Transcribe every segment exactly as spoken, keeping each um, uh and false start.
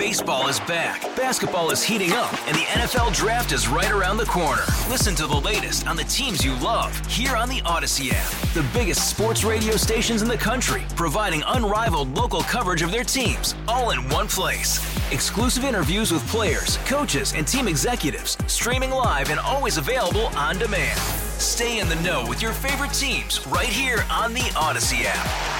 Baseball is back, basketball is heating up, and the N F L Draft is right around the corner. Listen to the latest on the teams you love here on the Odyssey app. The biggest sports radio stations in the country, providing unrivaled local coverage of their teams, all in one place. Exclusive interviews with players, coaches, and team executives, streaming live and always available on demand. Stay in the know with your favorite teams right here on the Odyssey app.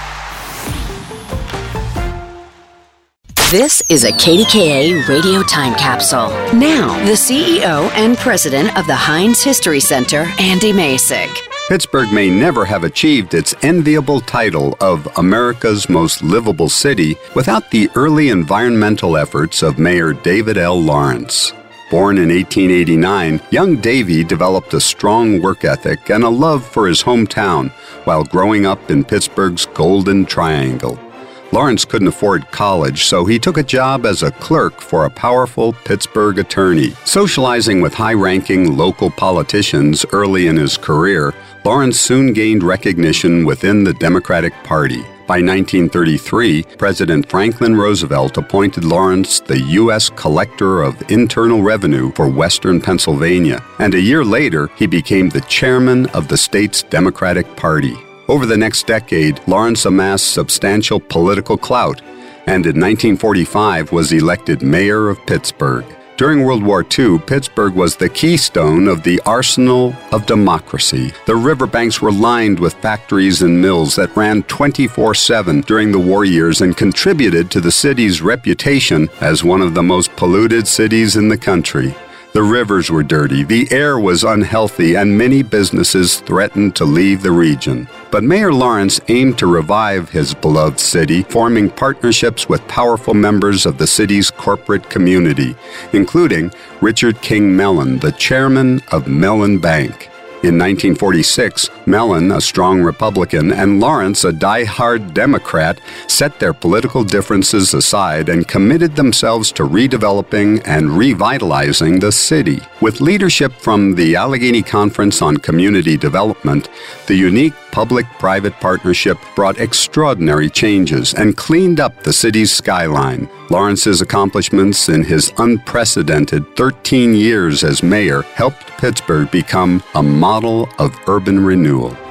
This is a K D K A radio time capsule. Now, the C E O and president of the Heinz History Center, Andy Masek. Pittsburgh may never have achieved its enviable title of America's most livable city without the early environmental efforts of Mayor David L. Lawrence. Born in eighteen eighty-nine, young Davy developed a strong work ethic and a love for his hometown while growing up in Pittsburgh's Golden Triangle. Lawrence couldn't afford college, so he took a job as a clerk for a powerful Pittsburgh attorney. Socializing with high-ranking local politicians early in his career, Lawrence soon gained recognition within the Democratic Party. By nineteen thirty-three, President Franklin Roosevelt appointed Lawrence the U S Collector of Internal Revenue for Western Pennsylvania, and a year later, he became the chairman of the state's Democratic Party. Over the next decade, Lawrence amassed substantial political clout, and in nineteen forty-five was elected mayor of Pittsburgh. During World War Two, Pittsburgh was the keystone of the arsenal of democracy. The riverbanks were lined with factories and mills that ran twenty-four seven during the war years and contributed to the city's reputation as one of the most polluted cities in the country. The rivers were dirty, the air was unhealthy, and many businesses threatened to leave the region. But Mayor Lawrence aimed to revive his beloved city, forming partnerships with powerful members of the city's corporate community, including Richard King Mellon, the chairman of Mellon Bank. In nineteen forty-six, Mellon, a strong Republican, and Lawrence, a die-hard Democrat, set their political differences aside and committed themselves to redeveloping and revitalizing the city. With leadership from the Allegheny Conference on Community Development, the unique public-private partnership brought extraordinary changes and cleaned up the city's skyline. Lawrence's accomplishments in his unprecedented thirteen years as mayor helped Pittsburgh become a model of urban renewal.